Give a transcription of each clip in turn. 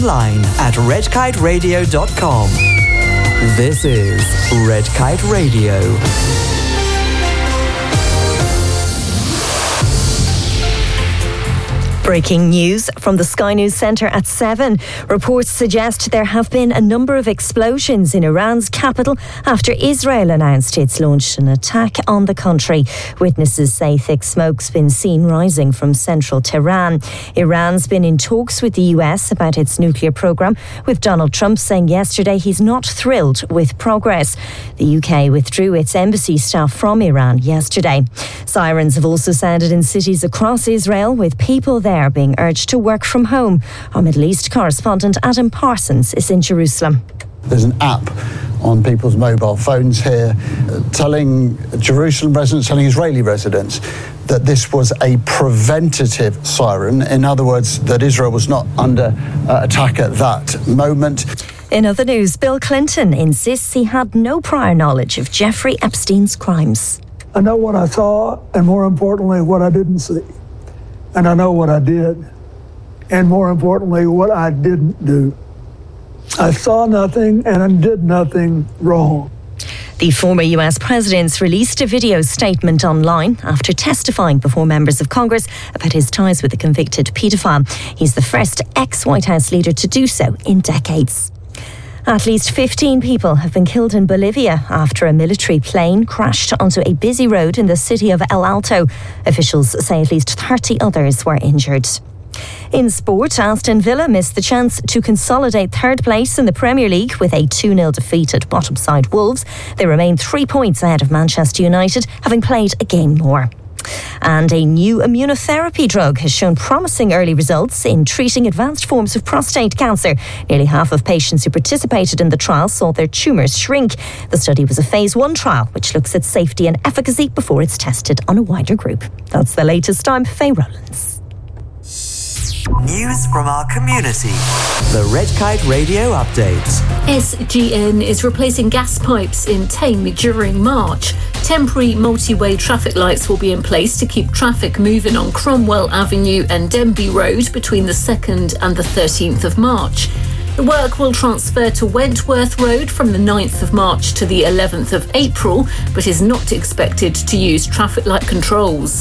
online at redkiteradio.com. This is Red Kite Radio. Breaking news from the Sky News Centre at 7. Reports suggest there have been a number of explosions in Iran's capital after Israel announced it's launched an attack on the country. Witnesses say thick smoke's been seen rising from central Tehran. Iran's been in talks with the US about its nuclear programme, with Donald Trump saying yesterday he's not thrilled with progress. The UK withdrew its embassy staff from Iran yesterday. Sirens have also sounded in cities across Israel, with people there being urged to work from home. Our Middle East correspondent Adam Parsons is in Jerusalem. There's an app on people's mobile phones here telling Jerusalem residents, telling Israeli residents that this was a preventative siren. In other words, that Israel was not under attack at that moment. In other news, Bill Clinton insists he had no prior knowledge of Jeffrey Epstein's crimes. I know what I saw, and more importantly, what I didn't see. And I know what I did, and more importantly, what I didn't do. I saw nothing and I did nothing wrong. The former US president released a video statement online after testifying before members of Congress about his ties with the convicted paedophile. He's the first ex-White House leader to do so in decades. At least 15 people have been killed in Bolivia after a military plane crashed onto a busy road in the city of El Alto. Officials say at least 30 others were injured. In sport, Aston Villa missed the chance to consolidate third place in the Premier League with a 2-0 defeat at bottom side Wolves. They remain 3 points ahead of Manchester United, having played a game more. And a new immunotherapy drug has shown promising early results in treating advanced forms of prostate cancer. Nearly half of patients who participated in the trial saw their tumours shrink. The study was a phase 1 trial, which looks at safety and efficacy before it's tested on a wider group. That's the latest. I'm Faye Rowlands. News from our community. The Red Kite Radio Update. SGN is replacing gas pipes in Tame during March. Temporary multi-way traffic lights will be in place to keep traffic moving on Cromwell Avenue and Denby Road between the 2nd and the 13th of March. The work will transfer to Wentworth Road from the 9th of March to the 11th of April, but is not expected to use traffic light controls.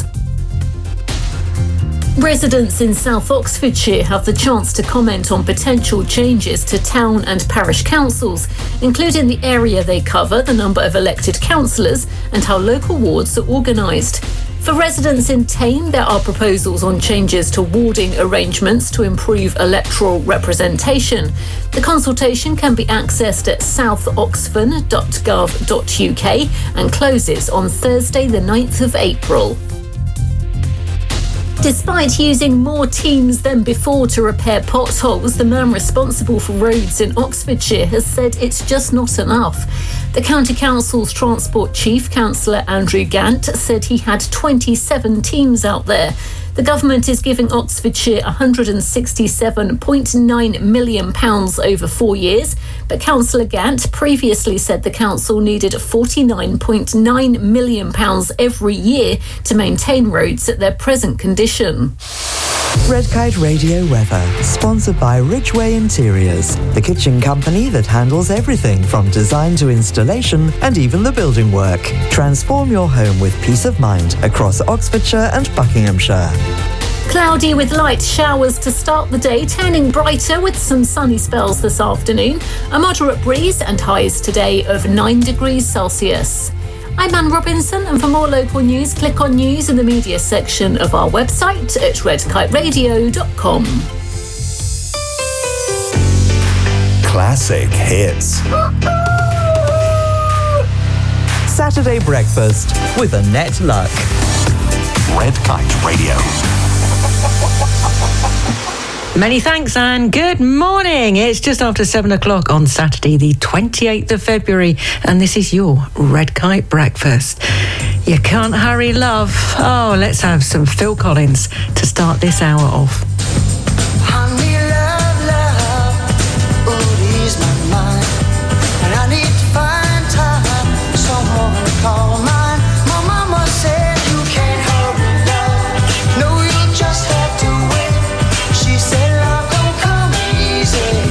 Residents in South Oxfordshire have the chance to comment on potential changes to town and parish councils, including the area they cover, the number of elected councillors, and how local wards are organised. For residents in Tame, there are proposals on changes to warding arrangements to improve electoral representation. The consultation can be accessed at southoxford.gov.uk and closes on Thursday the 9th of April. Despite using more teams than before to repair potholes, the man responsible for roads in Oxfordshire has said it's just not enough. The County Council's Transport Chief, Councillor Andrew Gant, said he had 27 teams out there. The government is giving Oxfordshire £167.9 million over 4 years, but Councillor Gant previously said the council needed £49.9 million every year to maintain roads at their present condition. Red Kite Radio weather, sponsored by Ridgeway Interiors, the kitchen company that handles everything from design to installation and even the building work. Transform your home with peace of mind across Oxfordshire and Buckinghamshire. Cloudy with light showers to start the day, turning brighter with some sunny spells this afternoon. A moderate breeze and highs today of 9 degrees Celsius. I'm Anne Robinson, and for more local news, click on news in the media section of our website at redkiteradio.com. Classic hits. Saturday breakfast with Annette Luck. Red Kite Radio. Many thanks, Anne. Good morning. It's just after 7 o'clock on Saturday, the 28th of February, and this is your Red Kite Breakfast. You can't hurry, love. Oh, let's have some Phil Collins to start this hour off. Honey, love, would ease my mind, and I need to find time for someone to call mine. My mama said you can't hurry, love. No, you'll just have to wait. She said love don't come easy.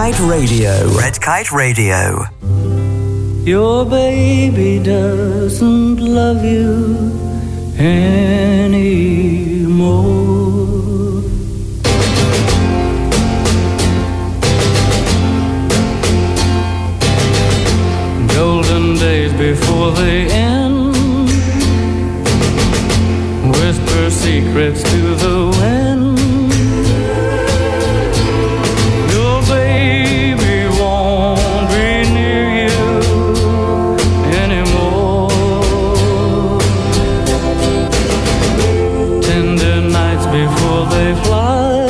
Kite Radio. Red Kite Radio. Your baby doesn't love you anymore. Golden days before they end, whisper secrets to the wind. Your baby won't be near you anymore. Tender nights before they fly,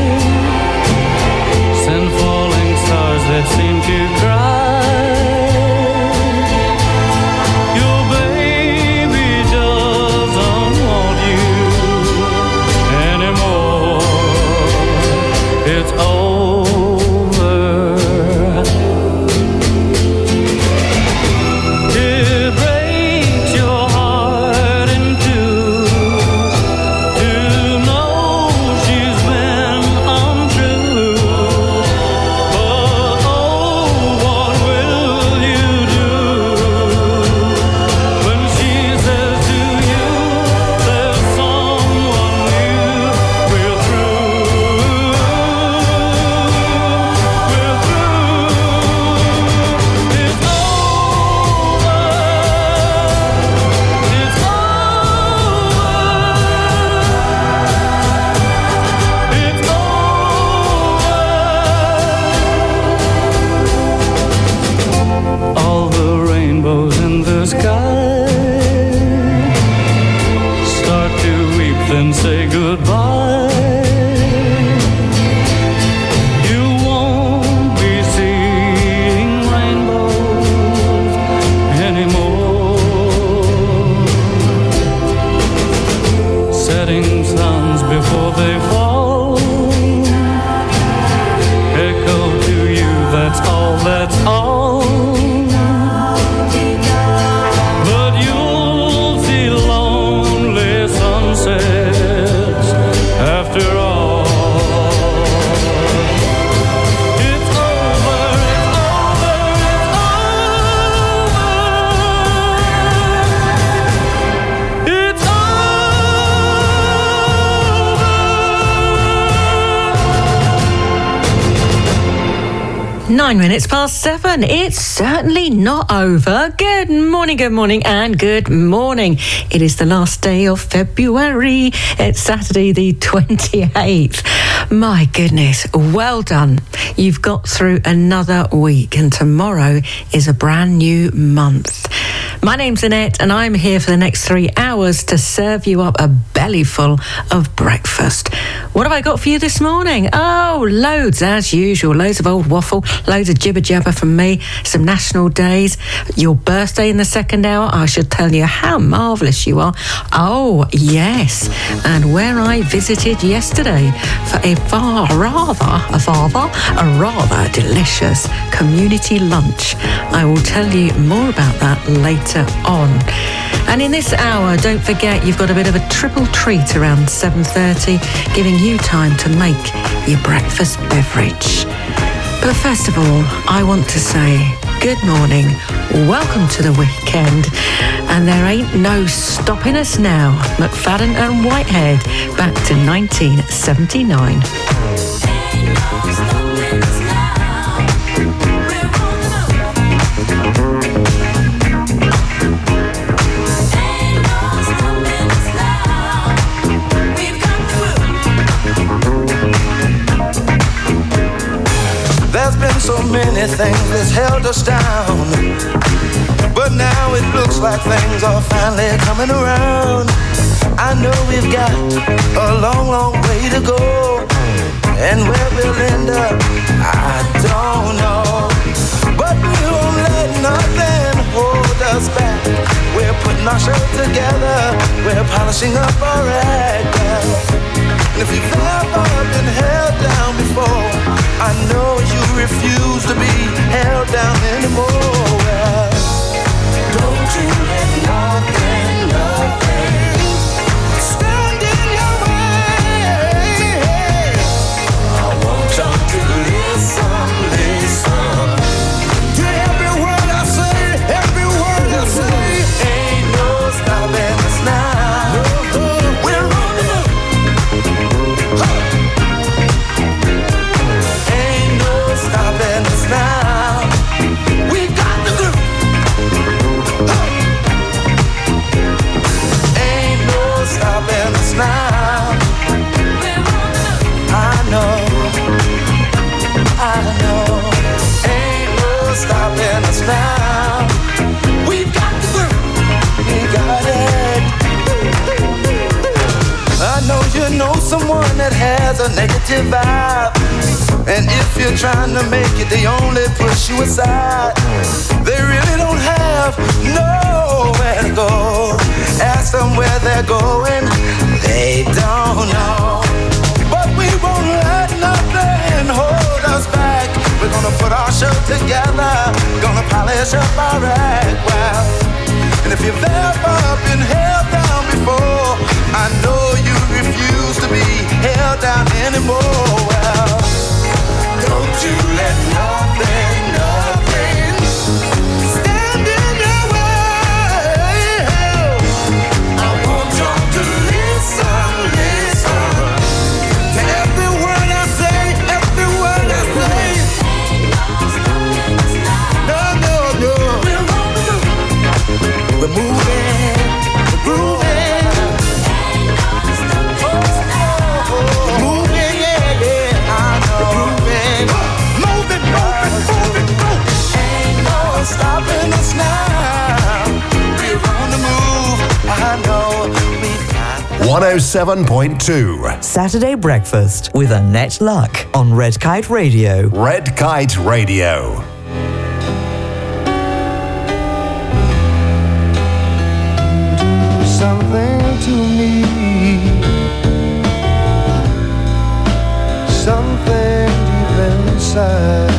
send falling stars that seem to cry. Minutes past 7. It's certainly not over. Good morning, and good morning. It is the last day of February. It's Saturday the 28th. My goodness, well done. You've got through another week, and tomorrow is a brand new month. My name's Annette, and I'm here for the next 3 hours to serve you up a belly full of breakfast. What have I got for you this morning? Oh, loads as usual. Loads of old waffle, loads of jibber jabber from me, some national days, your birthday in the second hour. I should tell you how marvellous you are. Oh, yes. And where I visited yesterday for a rather delicious community lunch. I will tell you more about that later on. And in this hour, don't forget, you've got a bit of a triple treat around 7:30, giving you time to make your breakfast beverage. But first of all, I want to say good morning, welcome to the weekend, and there ain't no stopping us now. McFadden and Whitehead, back to 1979. There's been so many things that's held us down, but now it looks like things are finally coming around. I know we've got a long, long way to go, and where we'll end up, I don't know. But we won't let nothing hold us back. We're putting our show together, we're polishing up our act. And if you've ever been held down before, I know you refuse to be held down anymore. Well, don't you let nothing stand in your way. I want you to listen. a negative vibe. And if you're trying to make it, they only push you aside. They really don't have nowhere to go. Ask them where they're going, they don't know. But we won't let nothing hold us back. We're gonna put our show together, gonna polish up our act well. And if you've ever been held down before, I know you refuse to be held down anymore. Well, don't you let nothing stand in your way. I want you to listen to every word I say, every word I say. No. We're moving, we're grooving. Moving, yeah, I know. Moving. Ain't no stopping us now. We're on the move, I know. We've got 107.2 Saturday Breakfast with Annette Luck on Red Kite Radio. Red Kite Radio. Something to me, something deep inside.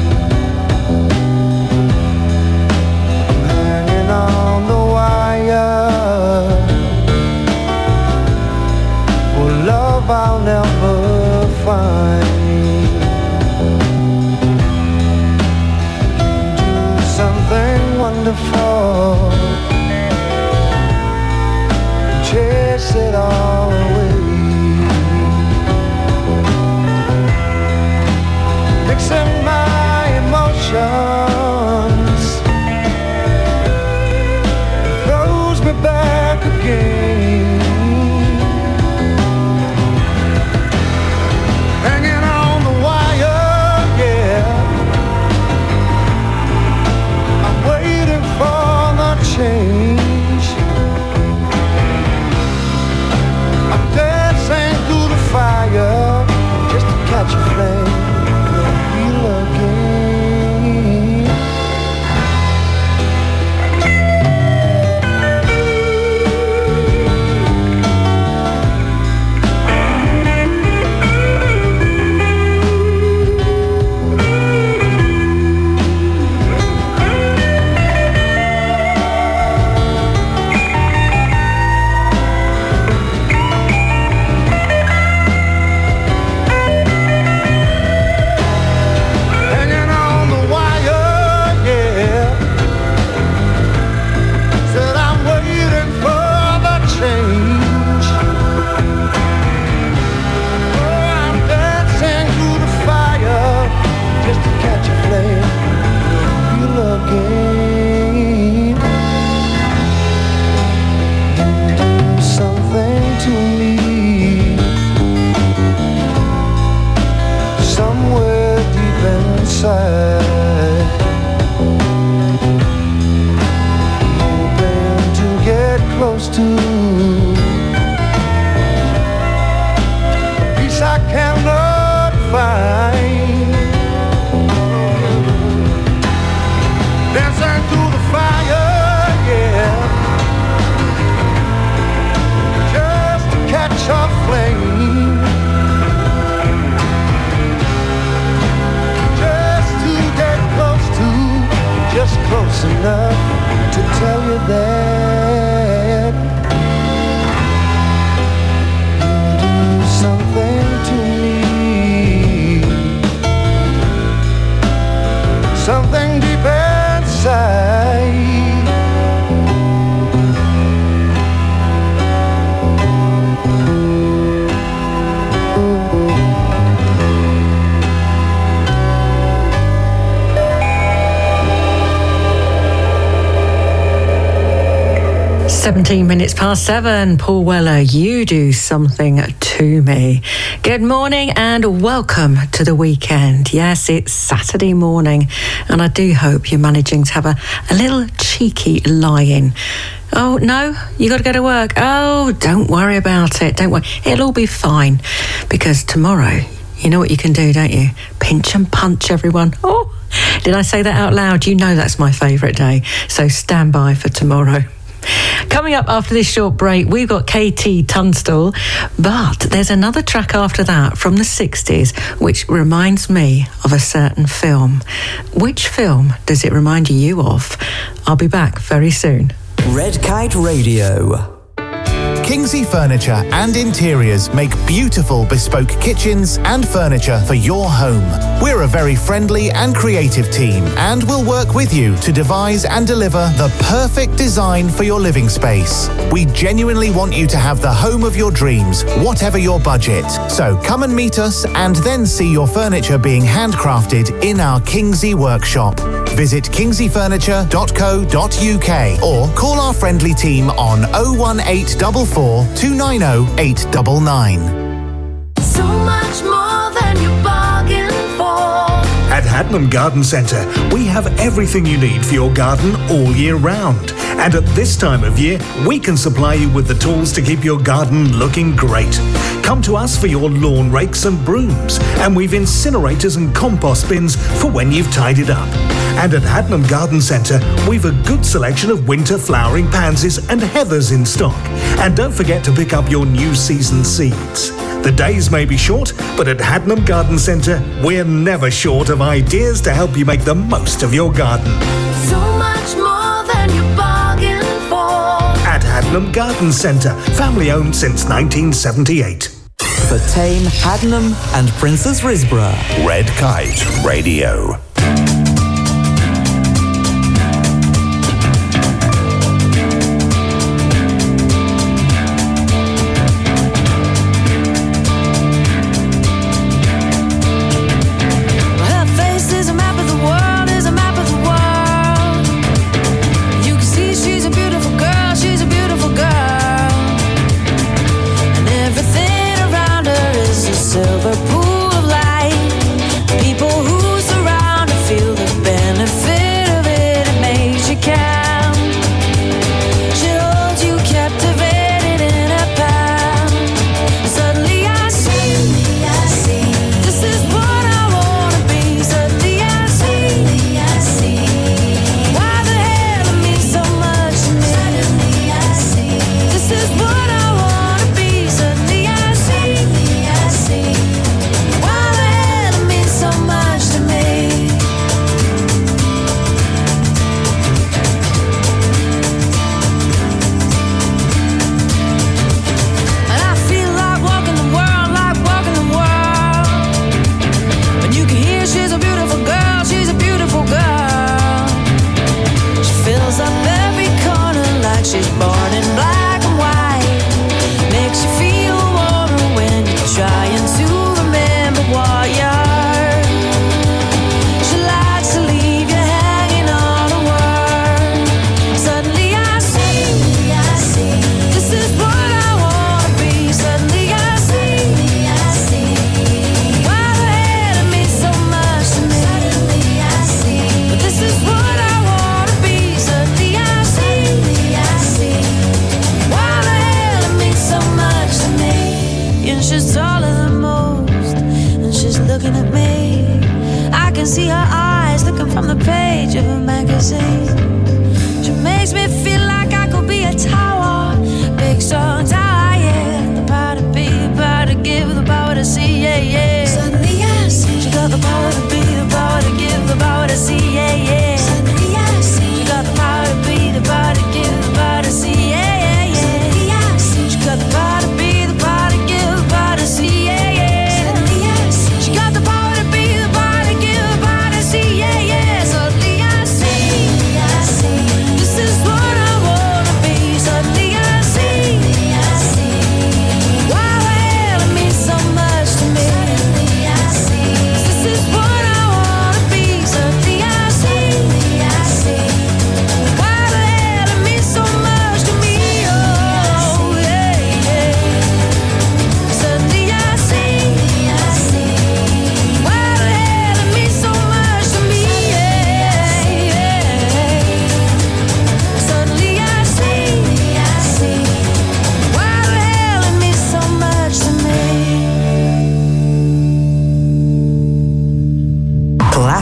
I'm hanging on the wire for love I'll never find. Do something wonderful, chase it all away. Mixing my emotions throws me back again. Hanging on the wire, yeah. I'm waiting for the change. I'm 17 minutes past 7. Paul Weller, You Do Something to Me. Good morning and welcome to the weekend. Yes, it's Saturday morning and I do hope you're managing to have a little cheeky lie-in. Oh, no? You got to go to work? Oh, don't worry about it. Don't worry. It'll all be fine because tomorrow, you know what you can do, don't you? Pinch and punch, everyone. Oh, did I say that out loud? You know that's my favourite day. So stand by for tomorrow. Coming up after this short break, we've got KT Tunstall, but there's another track after that from the 60s which reminds me of a certain film. Which film does it remind you of? I'll be back very soon. Red Kite Radio. Kingsley Furniture and Interiors make beautiful bespoke kitchens and furniture for your home. We're a very friendly and creative team and we'll work with you to devise and deliver the perfect design for your living space. We genuinely want you to have the home of your dreams, whatever your budget. So come and meet us and then see your furniture being handcrafted in our Kingsley workshop. Visit kingsleyfurniture.co.uk or call our friendly team on 01844 290 899. So much more than you bargained for. At Hadnam Garden Centre, we have everything you need for your garden all year round. And at this time of year, we can supply you with the tools to keep your garden looking great. Come to us for your lawn rakes and brooms, and we've incinerators and compost bins for when you've tidied up. And at Hadnam Garden Centre, we've a good selection of winter flowering pansies and heathers in stock. And don't forget to pick up your new season seeds. The days may be short, but at Hadnam Garden Centre, we're never short of ideas to help you make the most of your garden. So much more than you bargained for. At Hadnam Garden Centre, family owned since 1978. For Tame, Hadnam and Princess Risborough. Red Kite Radio. Silver pool of light. People who surround her feel the benefit of it. It makes you count. She holds you captivated in her palm. Suddenly I see. This is what I wanna be. Suddenly I see. Why the hell it means so much to me. Suddenly I see. This is what I wanna be. Suddenly I see. Why the hell it means so much to me. And I feel like walking the world, And you can hear she's a beautiful girl, She fills up every corner like she's born in black and white. Makes you feel warmer when you're trying to remember what you heard. She likes to leave you hanging on a word. Suddenly I see. This is what I wanna be. Suddenly I see. Why the hell it means so much to me. But this is what I wanna be. Suddenly I see. Why the hell it means so much to me. And she's taller than most, and she's looking at me. I can see her eyes looking from the page of a magazine. She makes me feel like I could be a tower, big strong tower, yeah. The power to be, the power to give, the power to see, yeah. Suddenly I see. She got the power to be, the power to give, the power to see, yeah. Suddenly I see. She got the power to be, the power to give, the power to see, yeah. Suddenly I see. She got the power to be, the power to give, the power to see, yeah. Suddenly I see. She got the power to be, the power to give, the power to see, yeah. Suddenly I see. This is what I want.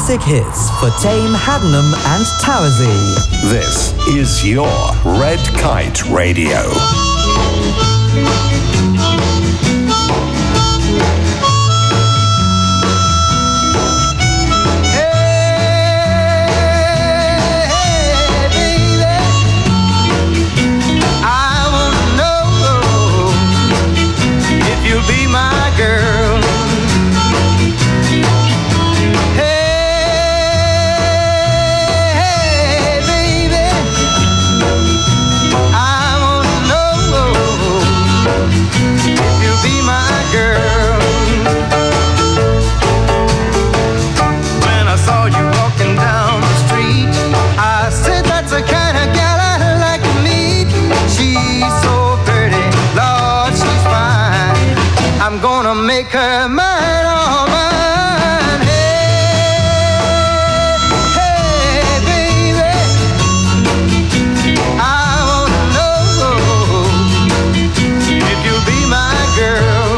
classic hits for Tame, Haddenham and Towersey. This is your Red Kite Radio. Make her mine, all mine. Hey, hey, baby, I wanna know if you'll be my girl.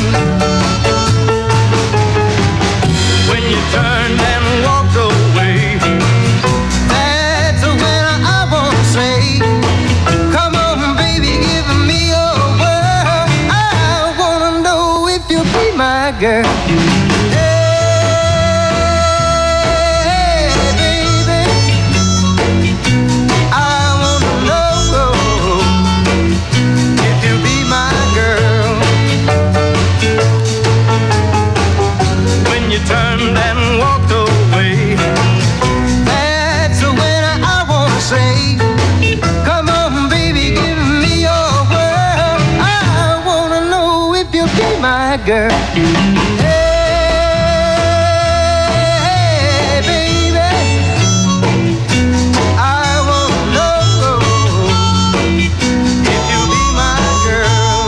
When you turned and walked away, that's when I wanna say, come on, baby, give me your word. I wanna know if you'll be my girl. Girl. Hey, baby, I wanna know if you'll be my girl.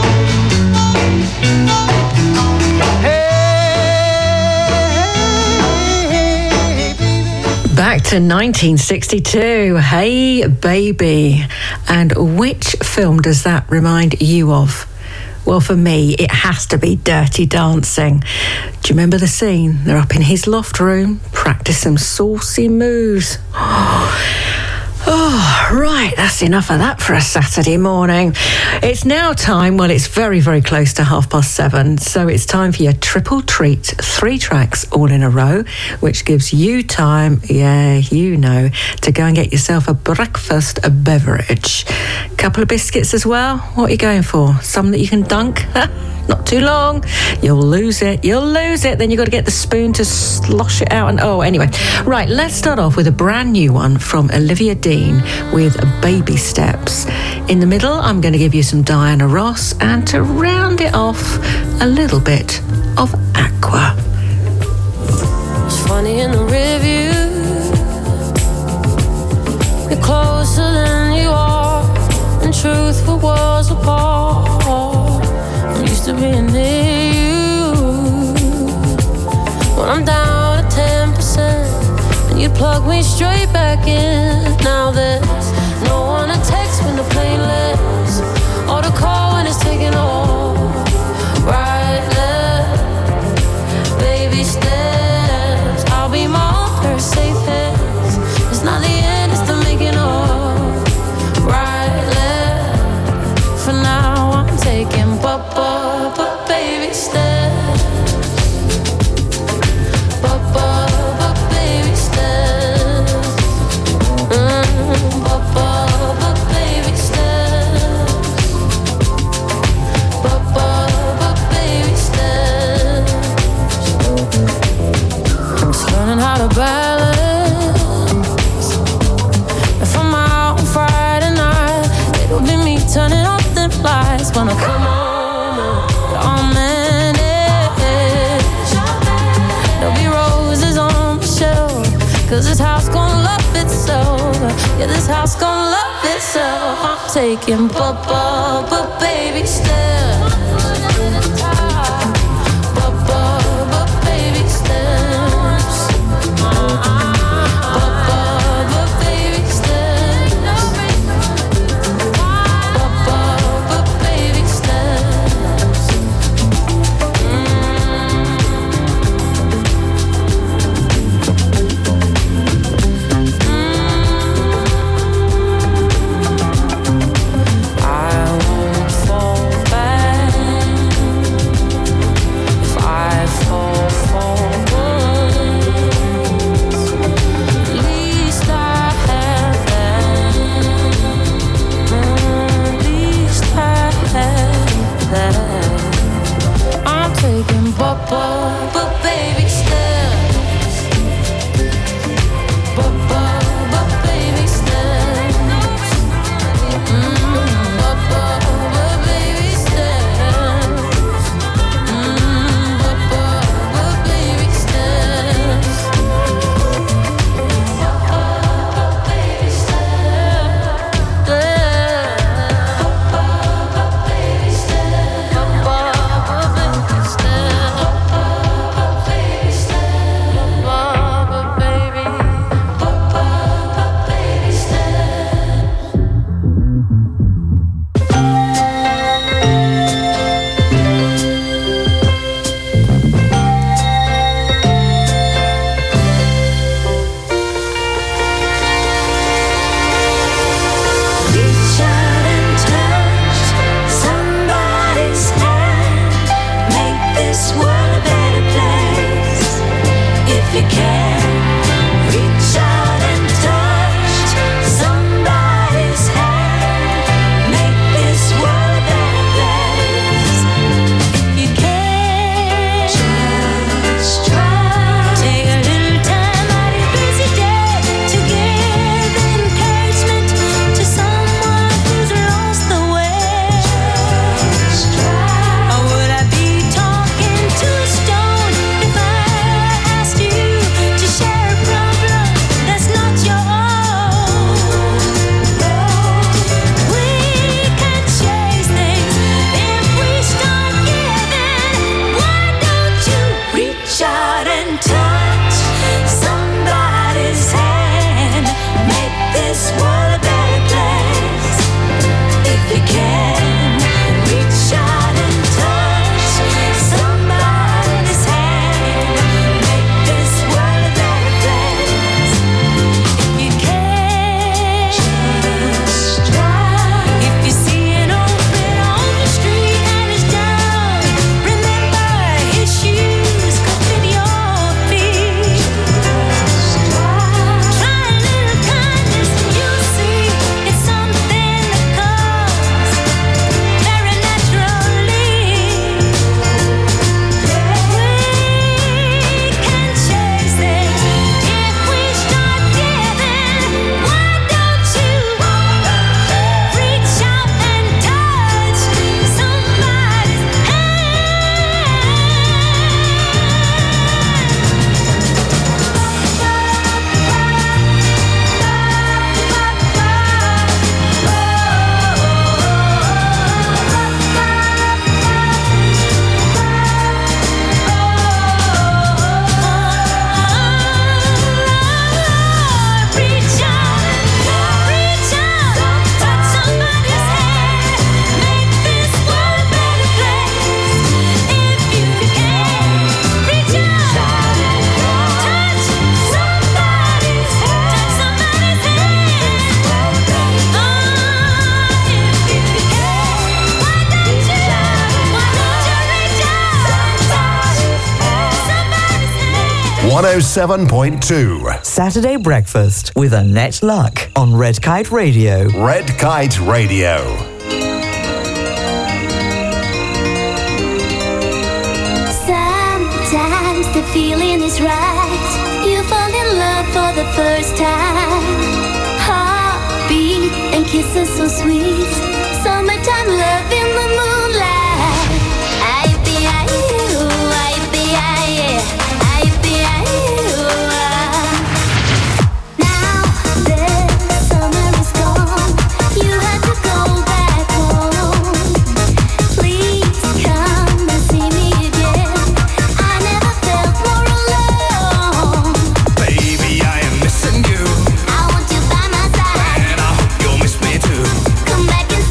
Hey, baby. Back to 1962. Hey, baby. And which film does that remind you of? Well, for me, it has to be Dirty Dancing. Do you remember the scene? They're up in his loft room, practice some saucy moves. Oh, right, that's enough of that for a Saturday morning. It's now time, well, it's very, very close to 7:30, so it's time for your triple treat, 3 tracks all in a row, which gives you time, yeah, you know, to go and get yourself a breakfast beverage. Couple of biscuits as well. What are you going for? Some that you can dunk? Not too long. You'll lose it. Then you've got to get the spoon to slosh it out. And oh, anyway. Right, let's start off with a brand new one from Olivia Dean with Baby Steps. In the middle, I'm going to give you some Diana Ross, and to round it off, a little bit of Aqua. It's funny in the review. You're closer than you are. In truth, we was apart. I'm used to being near you. When I'm down at 10%, and you plug me straight back in. Now there's no one to text when the plane lands, or to call when it's taking off. Right there, baby steps. I'll be my own first safe hands. It's not the end, it's the making of. Right there, for now I'm taking baby steps. Baby steps. Baby steps. Baby steps. I'm just learning how to balance. If I'm out on Friday night, it'll be me turning off the lights when I come home. I'm managed. There'll be roses on the shelf, 'cause this house gon' love itself. Yeah, this house gon' love itself. I'm taking baby steps. Baby steps. Baby steps. Baby steps. But baby still, but baby still, but baby still, but baby still, .2 Saturday Breakfast with Annette Luck on Red Kite Radio. Red Kite Radio. Sometimes the feeling is right. You fall in love for the first time. Heartbeat and kisses so sweet. Summertime love in the moonlight. I be I you, I be I, I be I you. Now the summer is gone. You have to go back home. Please come and see me again. I never felt more alone. Baby, I am missing you. I want you by my side. And I hope you'll miss me too. Come back and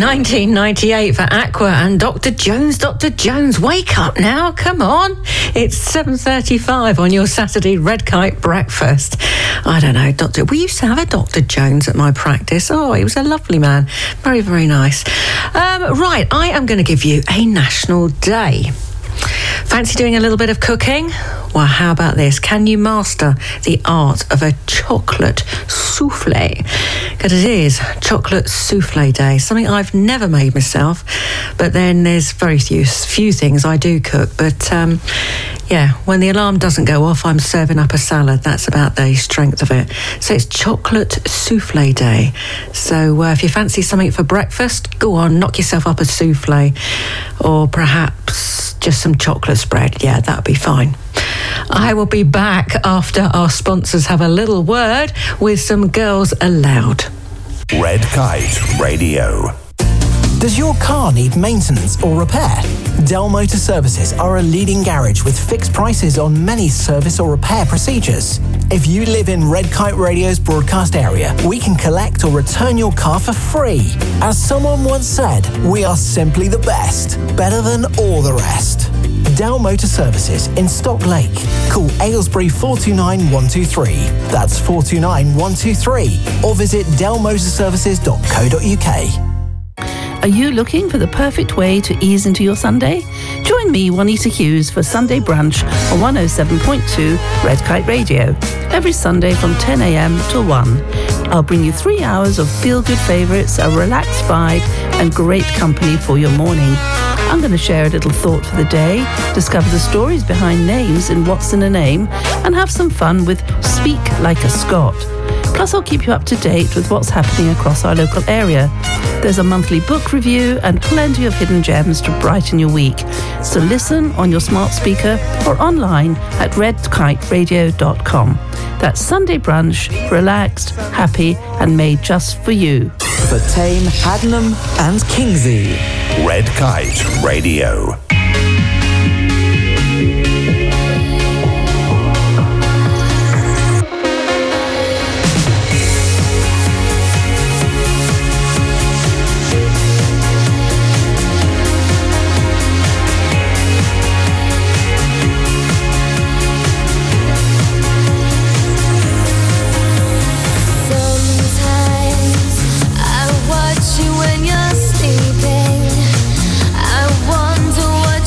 1998 for Aqua and Dr. Jones. Dr. Jones, wake up now, come on. It's 7:35 on your Saturday Red Kite breakfast. I don't know, we used to have a Dr. Jones at my practice. Oh, he was a lovely man. Very, very nice. Right, I am going to give you a national day. Fancy doing a little bit of cooking? Well, how about this? Can you master the art of a chocolate souffle? Because it is Chocolate Souffle Day, something I've never made myself, but then there's very few things I do cook. But yeah, when the alarm doesn't go off, I'm serving up a salad. That's about the strength of it. So it's Chocolate Souffle Day. So if you fancy something for breakfast, go on, knock yourself up a souffle, or perhaps just some chocolate spread. Yeah, that would be fine. I will be back after our sponsors have a little word with some Girls Aloud. Red Kite Radio. Does your car need maintenance or repair? Dell Motor Services are a leading garage with fixed prices on many service or repair procedures. If you live in Red Kite Radio's broadcast area, we can collect or return your car for free. As someone once said, we are simply the best, better than all the rest. Dell Motor Services in Stock Lake. Call Aylesbury 429 123. That's 429 123. Or visit dellmotorservices.co.uk. Are you looking for the perfect way to ease into your Sunday? Join me, Juanita Hughes, for Sunday Brunch on 107.2 Red Kite Radio. Every Sunday from 10 a.m. till 1. I'll bring you 3 hours of feel-good favourites, a relaxed vibe, and great company for your morning. I'm going to share a little thought for the day, discover the stories behind names in What's in a Name, and have some fun with Speak Like a Scot. Plus, I'll keep you up to date with what's happening across our local area. There's a monthly book review and plenty of hidden gems to brighten your week. So listen on your smart speaker or online at redkiteradio.com. That's Sunday Brunch, relaxed, happy, and made just for you. For Tame, Haddenham and Kingsey. Red Kite Radio. When you're sleeping, I wonder what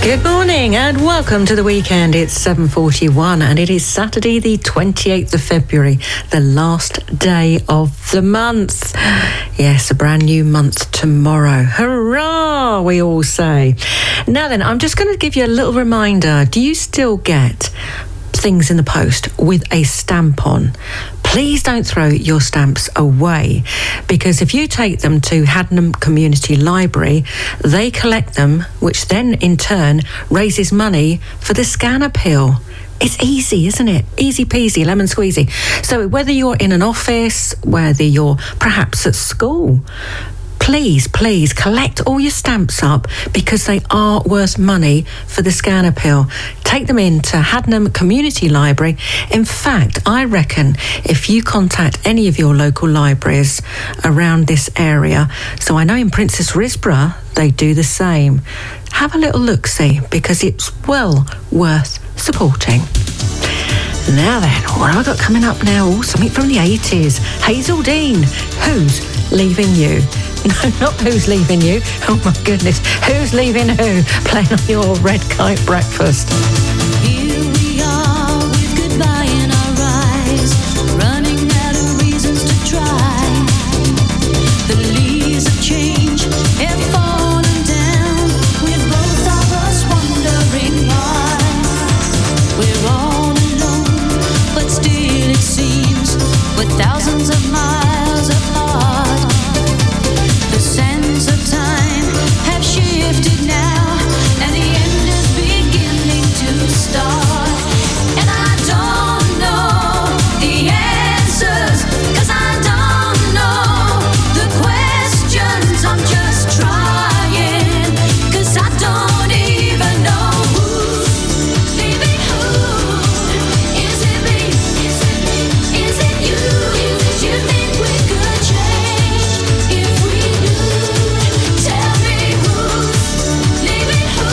Good morning and welcome to the weekend. It's 7:41 and it is Saturday the 28th of February, the last day of the month. Yes, a brand new month tomorrow. Hurrah, we all say. Now then, I'm just going to give you a little reminder. Do you still get things in the post with a stamp on? Please don't throw your stamps away, because if you take them to Haddenham Community Library, they collect them, which then in turn raises money for the Scan Appeal. It's easy, isn't it? Easy peasy, lemon squeezy. So whether you're in an office, whether you're perhaps at school, please collect all your stamps up, because they are worth money for the Scan Appeal. Take them in to Haddenham Community Library. In fact, I reckon if you contact any of your local libraries around this area, so I know in Princess Risborough they do the same, have a little look-see, because it's well worth supporting. Now then, what have I got coming up now? Oh, something from the 80s. Hazel Dean, Who's Leaving You? No, not Who's Leaving You. Oh my goodness, Who's Leaving Who? Playing on your Red Kite Breakfast. Here we are with goodbye in our eyes, running out of reasons to try. The leaves of change have fallen down, with both of us wondering why. We're all alone, but still it seems we're thousands of miles apart. The sands of time have shifted now, and the end is beginning to start. And I don't know the answers, 'cause I don't know the questions. I'm just trying, 'cause I don't even know who's leaving who. Is it me? Is it me? Is it you? Did you think we could change if we knew? Tell me who's leaving who.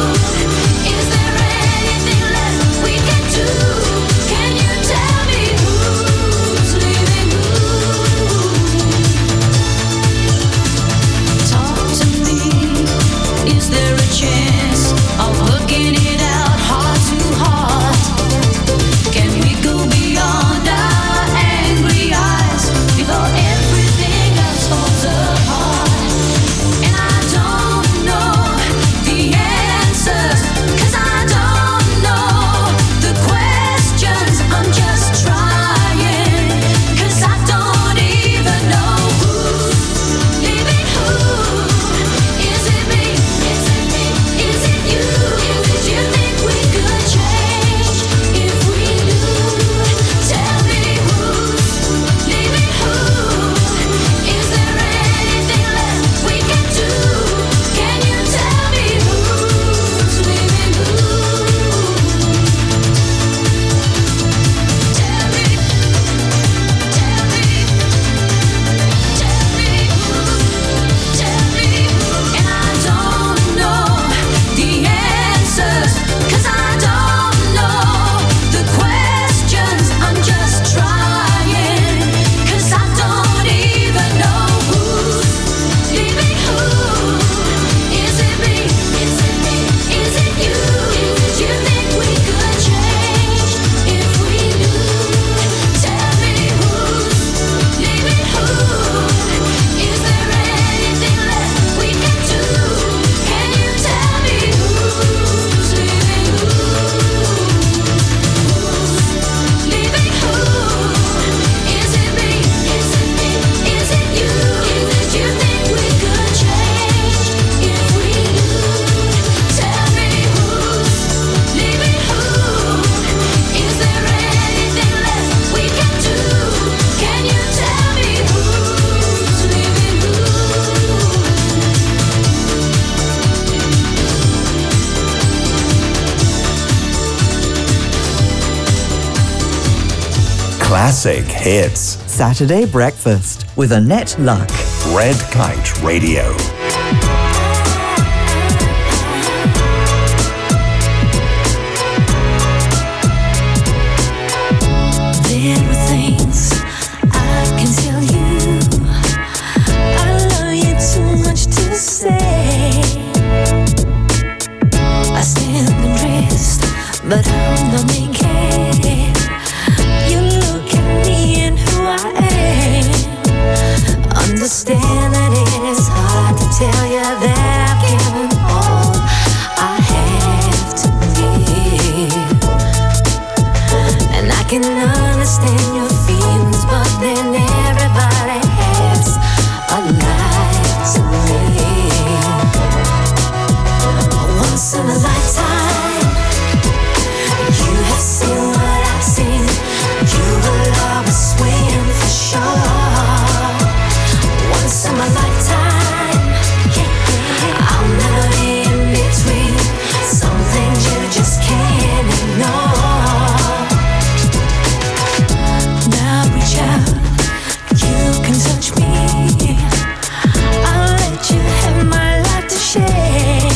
Is there anything left we can do? Can you tell me who's leaving who? Talk to me. Is there a chance of hooking it out heart to heart? Can we go beyond our angry eyes before everything else falls apart? And I don't know the answers, 'cause I don't know the questions. I'm just trying, 'cause I don't even know who's leaving who. Is it me? Is it me? Is it you? Did you think we could change if we knew? Tell me who's leaving who. Is there anything left we can do? Can you tell me who's leaving who? Tell me, tell me, tell me who, tell me who. And I don't know the answers, 'cause I don't know the questions. I'm just trying, 'cause I don't even know who's leaving who. Is it me? Is it me? Is it you? Did you think we could change if we knew? Tell me who's leaving who. Is there anything left we can do? Can you tell me who's leaving who? Who's leaving who? Is it me? Is it me? Is it you? Did you think we could change if we knew? Tell me who's leaving who. Is there anything left we can do? Can you tell me who's leaving who? Classic hits. Saturday Breakfast with Annette Luck. Red Kite Radio. There are things I can tell you. I love you too much to say. I but I'm the main game. You look at me and who I am. Understand that it is hard to tell you that I've given all I have to give. And I can understand your feelings, but then everybody has a life to live. Once in a lifetime, you have seen what I've seen. You will always win for sure. Once in my lifetime, I'll never be in between. Some things you just can't ignore. Now reach out, you can touch me. I'll let you have my life to share.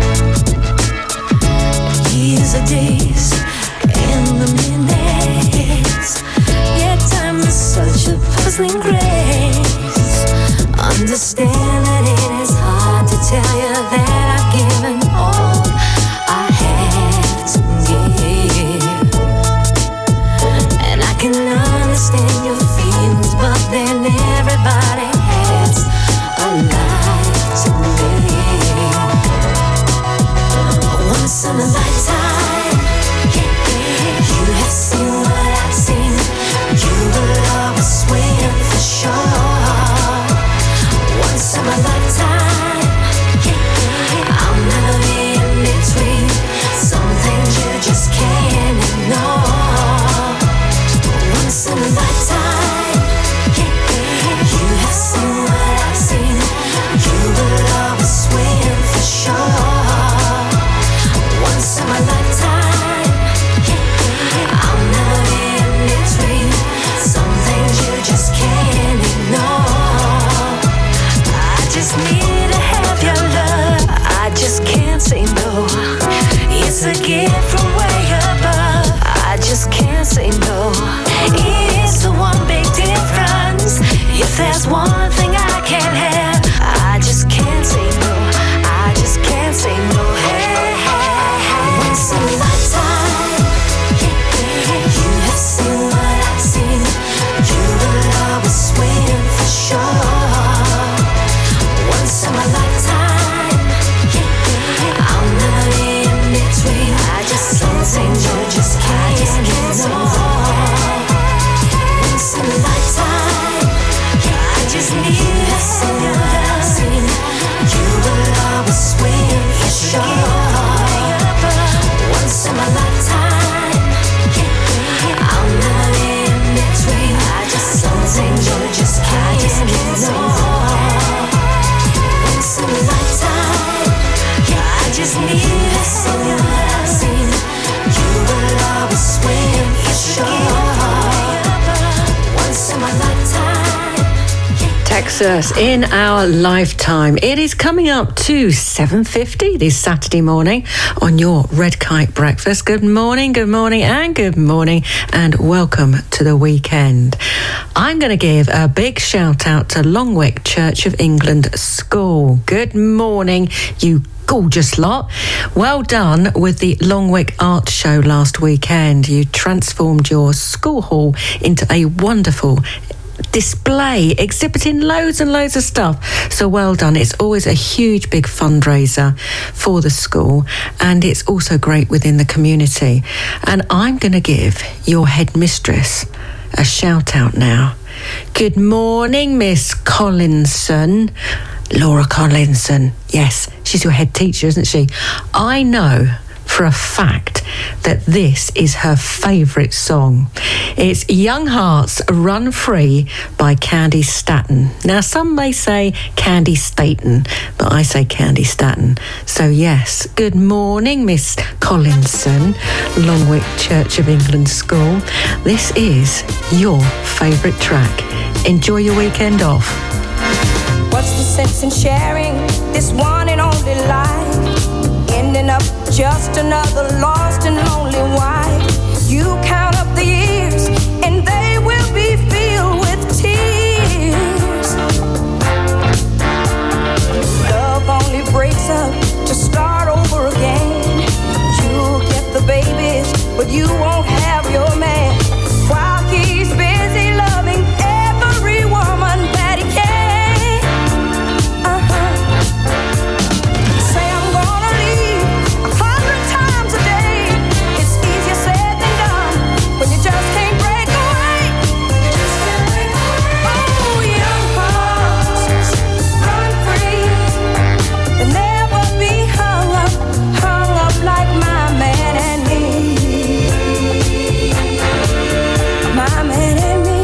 Years of days and the minutes. Yeah, time is such a puzzling grace. Understand that it is hard to tell you that I've given all I have to give. And I can understand your feelings, but then everybody has a life to live. Once in a lifetime, you have seen what I've seen. You will always win for sure. Once in my lifetime, I'll never be in between. Some things you just can't ignore. Once in a lifetime, you have seen what I've seen. You will always win for sure. Once in my lifetime, I'll never be in between. Some things you just can't ignore. I just need to have your love. I just can't say no. It's a gift from way above. I just can't say no. It's the one big difference. If there's one thing I can't have, I just can't say no. I just can't say no. Hey, hey, hey. Once in a lifetime, you have seen what I've seen. You will always win for sure. Once in my lifetime, I'll never be in between. I just can't say no. Just can't say no. Once in a lifetime, I just need to see your love. You will always win for sure. Once in my lifetime, I'll never be in between. I just don't think you just can't ignore. Once in a lifetime, I just need to see your love. You will always win for sure. Once in my lifetime. Texas in our lifetime. It is coming up to 7:50 this Saturday morning on your Red Kite Breakfast. Good morning, and welcome to the weekend. I'm going to give a big shout out to Longwick Church of England School. Good morning, you gorgeous lot. Well done with the Longwick Art Show last weekend. You transformed your school hall into a wonderful display exhibiting loads and loads of stuff. So well done. It's always a huge big fundraiser for the school, and it's also great within the community. And I'm going to give your headmistress a shout out now. Good morning, Miss Collinson. Laura Collinson. Yes, she's your head teacher, isn't she? I know for a fact that this is her favourite song. It's Young Hearts Run Free by Candy Staton. Now, some may say Candy Staton, but I say Candy Staton. So, yes, good morning, Miss Collinson, Longwick Church of England School. This is your favourite track. Enjoy your weekend off. What's the sense in sharing this one and only life? Ending up just another lost and lonely wife. You count up the years and they will be filled with tears. Love only breaks up to start over again. You'll get the babies you won't have your man while he's busy loving every woman that he can. Say I'm gonna leave 100 times a day. It's easier said than done when you just can't break away. Oh, young hearts, run free and never be hung up like my man and me. My man and me.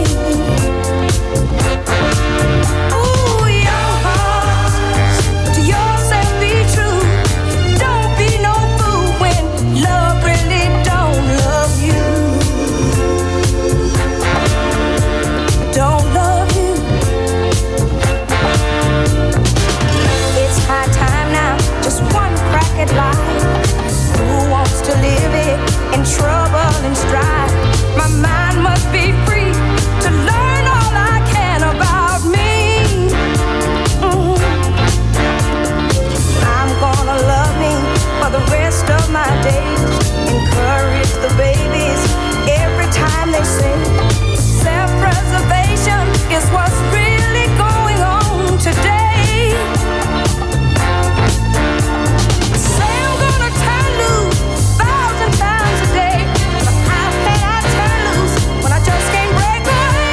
Ooh, young hearts, to yourself be true. Don't be no fool when love really don't love you. Don't love you. It's high time now, just one crack at life. Who wants to live it in trouble and strife? My mind must be free to learn all I can about me. I'm gonna love me for the rest of my days. Encourage the babies every time they sing. Self-preservation is what's really going on today. Say I'm gonna turn loose 1,000 times a day, but how can I turn loose when I just can't break away?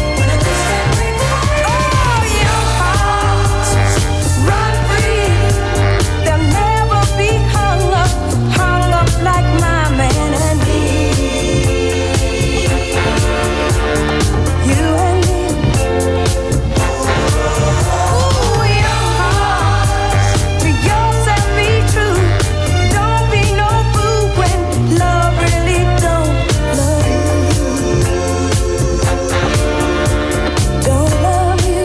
Oh, young hearts, run free. They'll never be hung up like my man and me. You and me. Ooh, young hearts, to yourself be true. Don't be no fool when love really don't love you. Don't love you.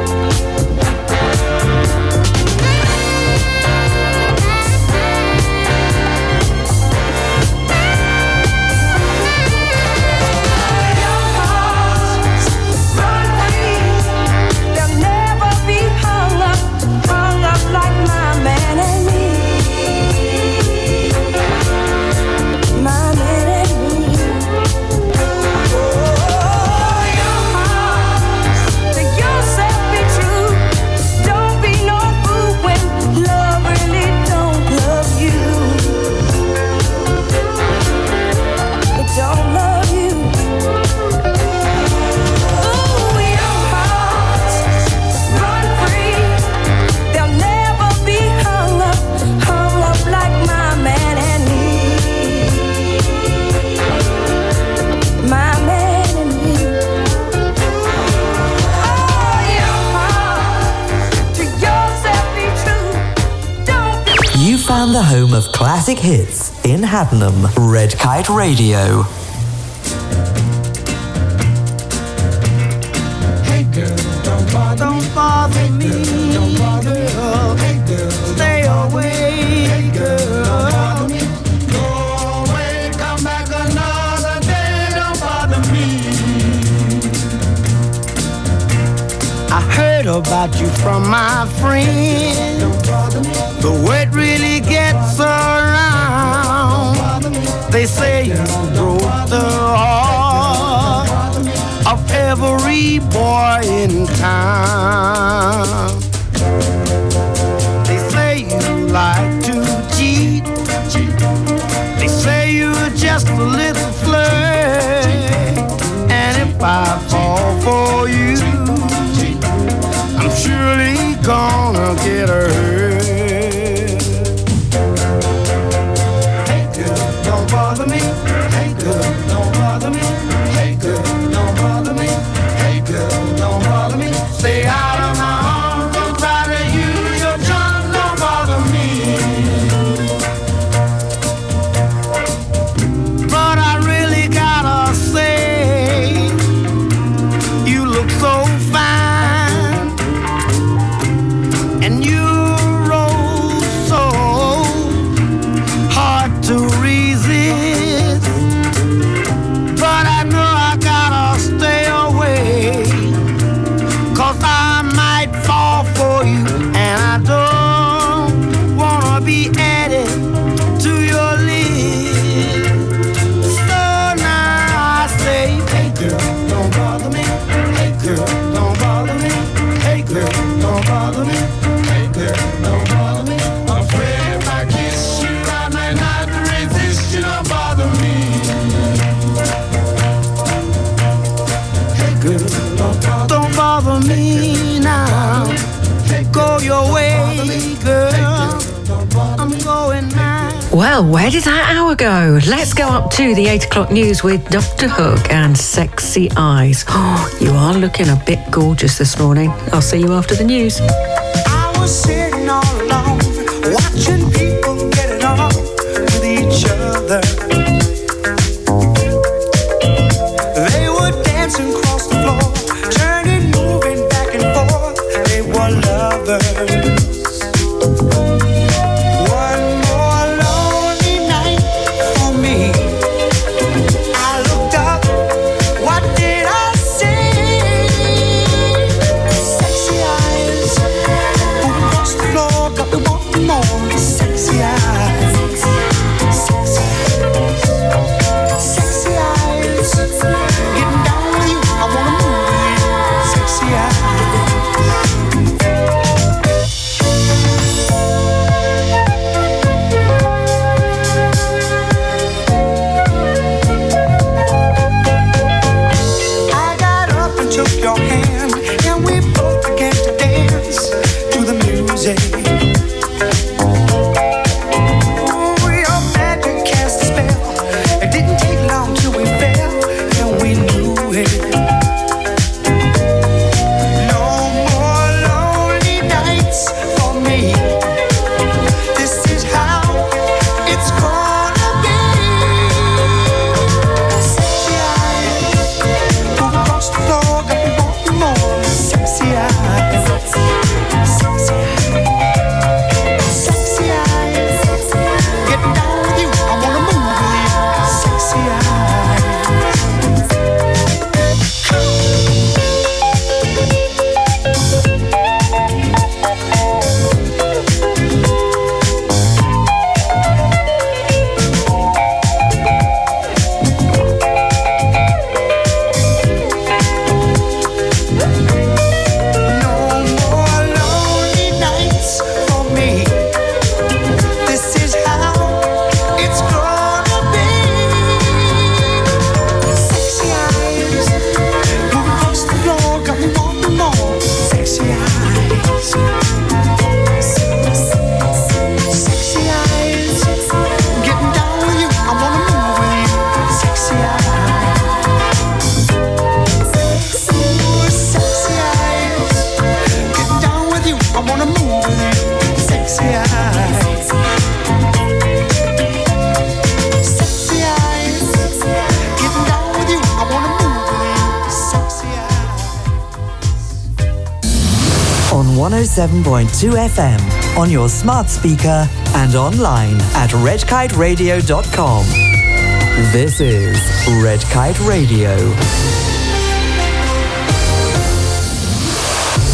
Young hearts, run free. They'll never be hung up like my man and me. My man and me. Oh, young hearts, to yourself be true. Don't be no fool when love really don't love you. It don't love you. Ooh, young hearts, run free. They'll never be hung up like my man and me. My man and me. Oh, young hearts, to yourself be true. Don't be. You found the home of classic hits in Haddenham. Red Kite Radio. Don't bother me, girl. Stay away, girl. Go away, come back another day. Don't bother me. I heard about you from my friend. The word really gets around. They say you broke the heart of every boy in town. They say you like to cheat. They say you're just a little flirt. And if I fall for you, I'm surely gonna get hurt. Hey girl, don't bother me. Hey girl, don't bother me. Hey girl, don't bother me. Hey girl, don't bother me. Stay out of my arms. Don't try to use your charm. Don't bother me. But I really gotta say, you look so fine, and you're Well, where did that hour go? Let's go up to the 8 o'clock news with Dr. Hook and Sexy Eyes. Oh, you are looking a bit gorgeous this morning. I'll see you after the news. I was sitting all alone, watching people get it on with each other. They were dancing across the floor, turning, moving back and forth. They were lovers. One more lonely night for me. I looked up, what did I see? Sexy eyes, moving across the floor, got me wanting more. Sexy eyes, sexy eyes, getting down with you, I wanna move with you. Sexy eyes. I got up and took your hand, and we both began to dance to the music. Ooh, your magic cast a spell. It didn't take long till we fell, and we knew it. No more lonely nights for me. This is how it's gonna be. Sexy eyes, move across the floor, got me wanting more. Sexy eyes, sexy eyes, getting down with you, I wanna move with you. Sexy eyes. No more lonely nights for me. This is how it's gonna be. Sexy eyes, moving across the floor, got me wanting more. Sexy eyes, sexy eyes, getting down with you, I wanna move with you. Sexy eyes, ooh, sexy eyes, getting down with you, I wanna move with you. Sexy eyes, sexy eyes, getting down with you, I wanna move with you. Sexy eyes. On 107.2 FM, on your smart speaker, and online at redkiteradio.com. This is Red Kite Radio.